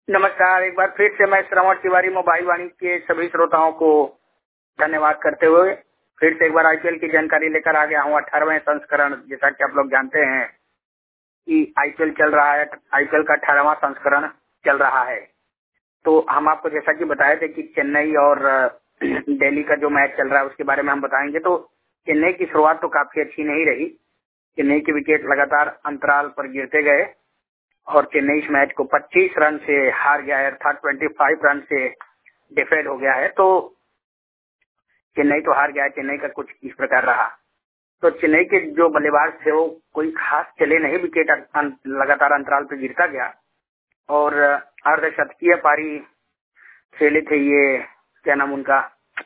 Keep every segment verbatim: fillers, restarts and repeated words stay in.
नमस्कार। एक बार फिर से मैं श्रवण तिवारी मोबाइल वाणी के सभी श्रोताओं को धन्यवाद करते हुए फिर से एक बार आईपीएल की जानकारी लेकर आ गया हूँ। अठारहवें संस्करण, जैसा कि आप लोग जानते हैं कि आईपीएल चल रहा है। आईपीएल का अठारहवां संस्करण चल रहा है। तो हम आपको जैसा कि बताए थे कि चेन्नई और दिल्ली का जो मैच चल रहा है उसके बारे में हम बताएंगे। तो चेन्नई की शुरुआत तो काफी अच्छी नहीं रही। चेन्नई के विकेट लगातार अंतराल पर गिरते गए और चेन्नई इस मैच को पच्चीस रन से हार गया है, अर्थात पच्चीस रन से डिफेड हो गया है। तो चेन्नई तो हार गया है। चेन्नई का कुछ इस प्रकार रहा। तो चेन्नई के जो बल्लेबाज थे वो कोई खास चले नहीं। विकेट लगातार अंतराल पे गिरता गया और अर्धशतकीय पारी खेले थे। ये क्या नाम उनका,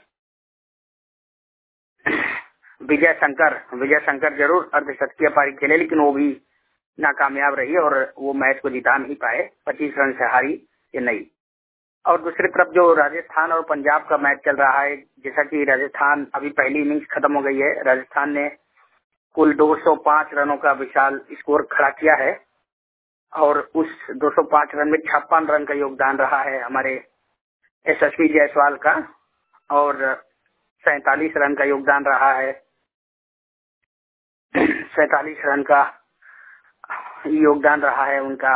विजय शंकर विजय शंकर जरूर अर्धशतकीय पारी खेले, लेकिन वो भी नाकामयाब रही और वो मैच को जिता नहीं पाए। पच्चीस रन से हारी चेन्नई। और दूसरी तरफ जो राजस्थान और पंजाब का मैच चल रहा है, जैसा कि राजस्थान अभी पहली इनिंग्स खत्म हो गई है। राजस्थान ने कुल दो सौ पाँच रनों का विशाल स्कोर खड़ा किया है और उस दो सौ पाँच रन में छप्पन रन का योगदान रहा है हमारे यशस्वी जायसवाल का और सैतालीस रन का योगदान रहा है सैतालीस रन का योगदान रहा है उनका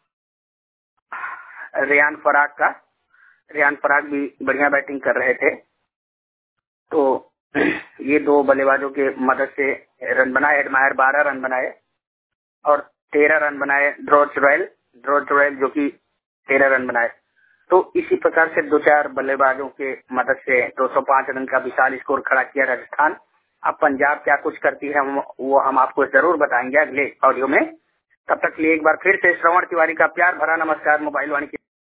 रियान पराग का। रियान पराग भी बढ़िया बैटिंग कर रहे थे। तो ये दो बल्लेबाजों के मदद से रन बनाए। एडमायर बारह रन बनाए और तेरह रन बनाए ध्रुव चुरैल ध्रुव चुरैल जो कि तेरह रन बनाए। तो इसी प्रकार से दो चार बल्लेबाजों के मदद से दो सौ पाँच रन का विशाल स्कोर खड़ा किया राजस्थान। अब पंजाब क्या कुछ करती है हम वो हम आपको जरूर बताएंगे अगले ऑडियो में। तब तक के लिए एक बार फिर से श्रवण तिवारी का प्यार भरा नमस्कार मोबाइल वाणी।